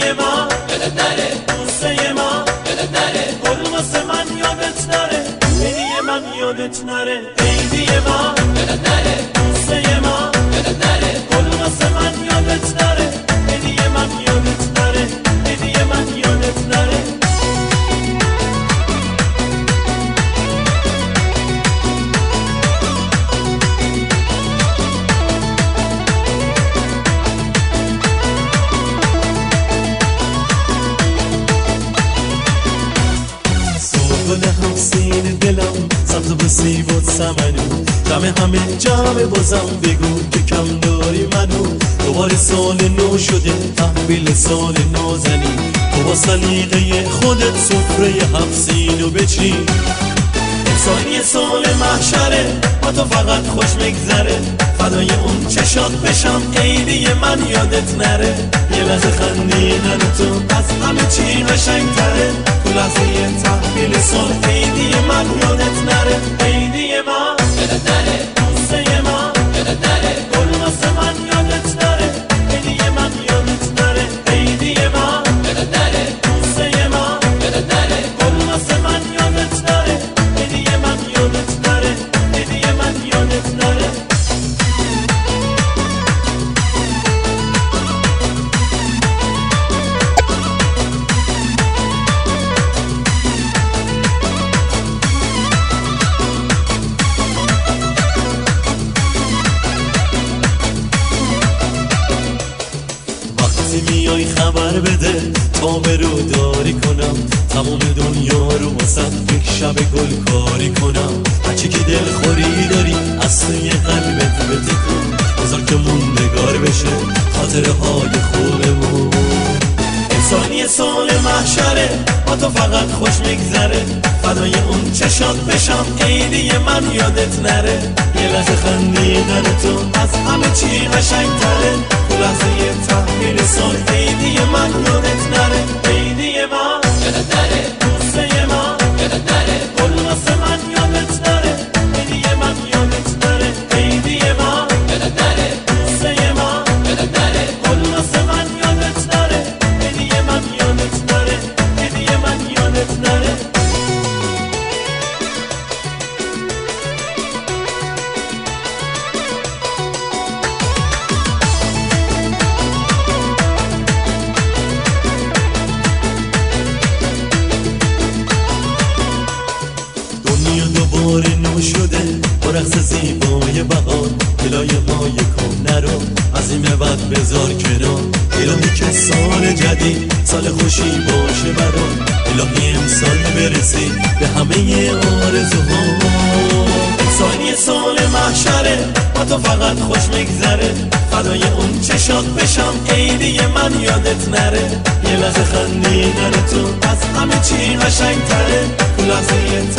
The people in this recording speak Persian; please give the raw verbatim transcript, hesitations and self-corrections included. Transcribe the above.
عیدی ما یادت نره، بوسه ما یادت نره، گل واسه من یادت نره، عیدی من یادت نره، عیدی ما یادت نره، بوسه ما یادت نره، گل واسه من یادت نره، عیدی من یادت نره، عیدی من یادت نره. گل همسین دلم سبز و سیب و سمنو، جمع همه جمع بازم بگو که کم داری منو. دوباره سال نو شده تحویل سال نازنی، تو با سلیقه خودت سفره هفسینو بچین. امسال سال محشره با تو فقط خوش میگذره، فدای اون چشات بشم عیدی من یادت نره. یه لحظه خندیدن تو از همه چی قشنگتره، تو لحظه تحویل سال عیدی من یادت نره، عیدی ما یادت نره، بوسه ما یادت نره، گل واسه من یادت نره، عیدی من یادت نره، عیدی ما یادت نره، بوسه ما یادت نره، گل واسه من یادت نره، عیدی من یادت نره، عیدی من یادت نره. میای خبر بده تا برو داری کنم، تمام دنیا رو واسه یک شب گل کاری کنم. هرچی که دل خوری داری از توی قلبت بتکن، بذار که موندگار بشه خاطره های خوبمون. امسال سال محشره با تو فقط خوش میگذره، فدای اون چشات بشم عیدی من یادت نره. یه لحظه خندیدن تو از همه چی قشنگتره، تو لحظه تحویل سال عیدی من یادت نره، عیدی ما یادت نره، بوسه ما یادت نره، گل واسه من یادت نره، عیدی من یادت نره، عیدی ما یادت نره، بوسه ما یادت نره، گل واسه من یادت نره، عیدی من یادت نره، عیدی من یادت نره. دوباره نو شده با رقص زیبای بهار، الهی ما یکم نرو از این به بعد بذار کنار. الهی که سال جدید سال خوشی باشه برام، الهی امسال برسی به همه آرزوها. امسال سال محشره با تو فقط خوش میگذره، فدای اون چشات بشم عیدی من یادت نره. یه لحظه خندیدن تو از همه چی قشنگتره، تو لحظه